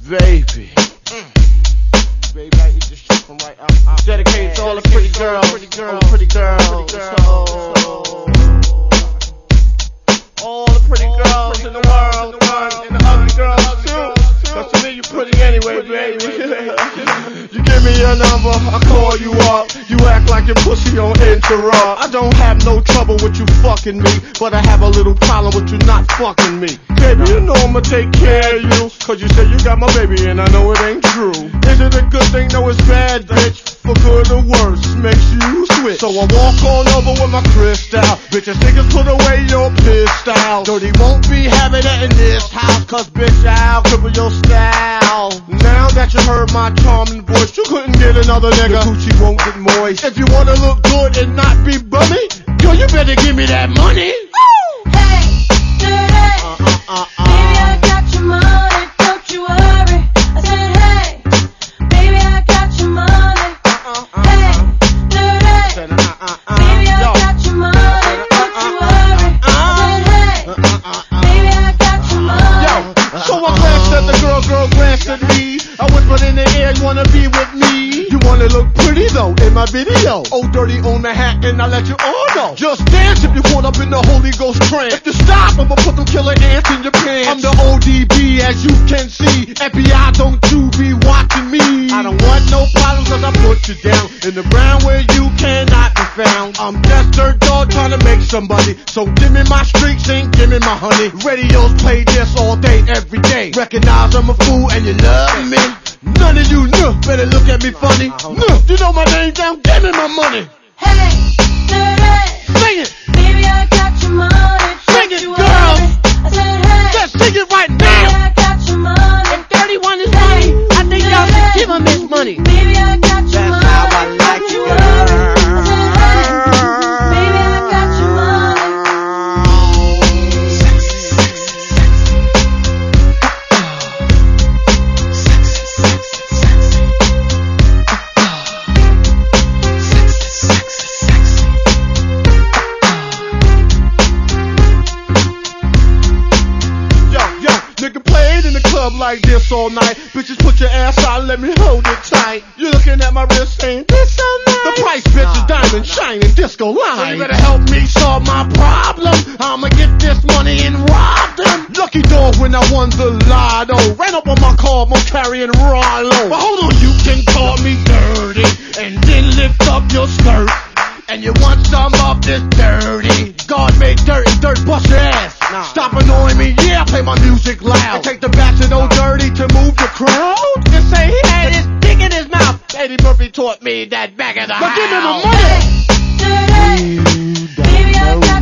baby. Baby, I eat this shit from right out. Dedicated to all the pretty girls. All the pretty girls in the world, and the ugly girls too. Cause to me you pretty anyway, baby. You give me your number, I call you up. You act like your pussy on interrupt. I don't have no trouble with you fucking me, but I have a little problem with you not fucking me. Baby, you know I'ma take care of you, cause you say you got my baby and I know it ain't true. Is it a good thing? No, it's bad, bitch. For good or worse, makes you switch. So I walk all over with my crystal. Bitches niggas put away your pistol. Dirty won't be having it in this house, cause bitch I'll cripple your style. Now that you heard my charming voice, you couldn't get another nigga. The coochie won't get moist. If you wanna look good and not be bummy, yo, you better give me that money. Hey, dirty. Baby, I got your money, don't you worry. I said, hey, baby, I got your money. Hey, dirty. Baby, I got your money, don't you worry. I said, hey, baby, I got your money. Yo, so I glanced at the girl glanced at me. I whispered in the air, you wanna be with me? You wanna look pretty though in my video. Oh, dirty on the hat and I let you all know. Just dance if you want up in the Holy Ghost trance. If you stop, I'ma put them killer ants in your pants. I'm the ODB as you can see. FBI, don't you be watching me. I don't want no problems cause I put you down in the ground where you cannot be found. I'm just dirt dog trying to make somebody. So give me my streaks and give me my honey. Radios play this all day, every day. Recognize I'm a fool and you love me. None of you better look at me funny. You know my name down, give me my money. Hey, dirty. Sing it. Baby, I got your money. Sing it, don't you girl. worry. I said, hey, Just sing it right baby, now. I got your money. If 31 is money, I think y'all should give him his money. Baby, I got your That's money. how I like don't it, you girl. worry. I said, hey, baby, I got your money. Nigga played in the club like this all night. Bitches put your ass out and let me hold it tight. You looking at my wrist saying, this so nice. The price, bitch, is diamond shining disco line. So you better help me solve my problem. I'ma get this money and rob them. Lucky dog when I won the lotto. Ran up on my car, I'm carrying Rollo. But hold on, you can call me dirty and then lift up your skirt. And you want some of this dirty. God made dirt and dirt bust your ass. Stop annoying me, yeah, I play my music loud. And take the bastard old dirty to move the crowd. And say he had his dick in his mouth. Eddie Murphy taught me that back of the house. But give me the money. Dirty. Baby, I got